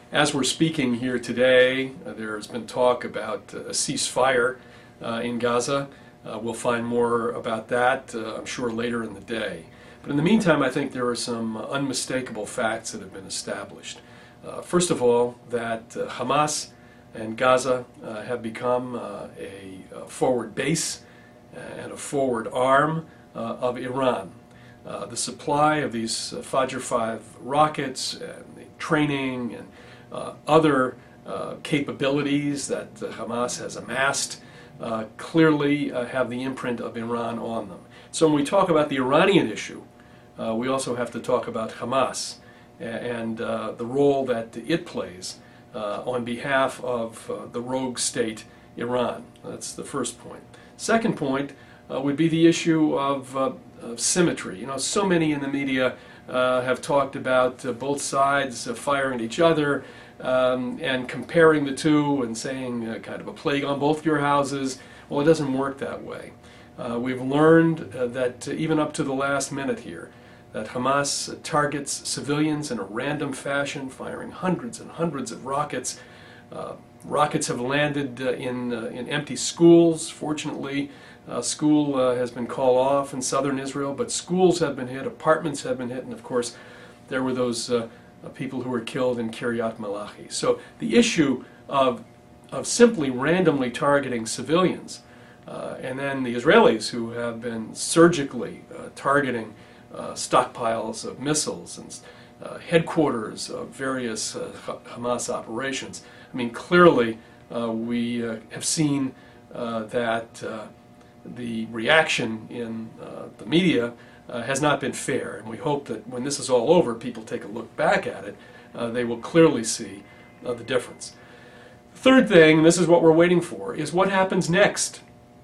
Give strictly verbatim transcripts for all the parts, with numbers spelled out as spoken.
As we're speaking here today, uh, there's been talk about uh, a ceasefire uh, in Gaza. Uh, we'll find more about that, uh, I'm sure, later in the day. But in the meantime, I think there are some unmistakable facts that have been established. Uh, first of all, that uh, Hamas and Gaza uh, have become uh, a, a forward base and a forward arm uh, of Iran. Uh, the supply of these uh, Fajr five rockets and the training and uh, other uh, capabilities that uh, Hamas has amassed uh, clearly uh, have the imprint of Iran on them. So when we talk about the Iranian issue, uh, we also have to talk about Hamas and uh, the role that it plays uh, on behalf of uh, the rogue state Iran. That's the first point. Second point uh, would be the issue of, uh, of symmetry. You know, so many in the media uh, have talked about uh, both sides uh, firing at each other um, and comparing the two and saying uh, kind of a plague on both your houses. Well, it doesn't work that way. Uh, we've learned uh, that uh, even up to the last minute here, that Hamas uh, targets civilians in a random fashion, firing hundreds and hundreds of rockets. Uh, rockets have landed uh, in, uh, in empty schools. Fortunately, uh, school uh, has been called off in southern Israel, but schools have been hit, apartments have been hit, and of course there were those uh, uh, people who were killed in Kiryat Malachi. So the issue of, of simply randomly targeting civilians, uh, and then the Israelis who have been surgically uh, targeting uh, stockpiles of missiles and uh, headquarters of various uh, Hamas operations. I mean, clearly uh, we uh, have seen uh, that uh, the reaction in uh, the media uh, has not been fair, and we hope that when this is all over, people take a look back at it, uh, they will clearly see uh, the difference. Third thing, and this is what we're waiting for, is what happens next.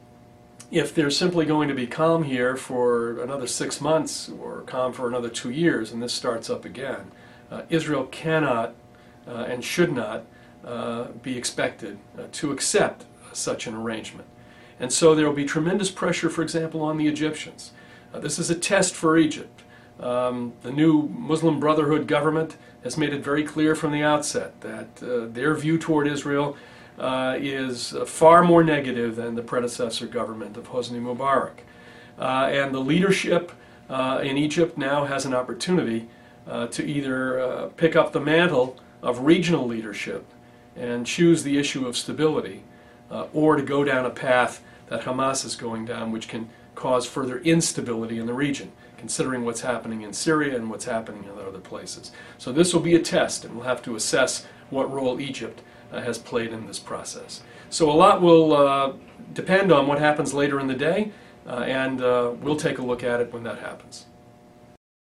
If there's simply going to be calm here for another six months or calm for another two years and this starts up again, uh, Israel cannot uh, and should not uh, be expected uh, to accept uh, such an arrangement. And so there will be tremendous pressure, for example, on the Egyptians. Uh, this is a test for Egypt. Um, the new Muslim Brotherhood government has made it very clear from the outset that uh, their view toward Israel Uh, is uh, far more negative than the predecessor government of Hosni Mubarak. Uh, and the leadership uh, in Egypt now has an opportunity uh, to either uh, pick up the mantle of regional leadership and choose the issue of stability, uh, or to go down a path that Hamas is going down, which can cause further instability in the region, considering what's happening in Syria and what's happening in other places. So this will be a test, and we'll have to assess what role Egypt Uh, has played in this process. So a lot will uh, depend on what happens later in the day, uh, and uh, we'll take a look at it when that happens.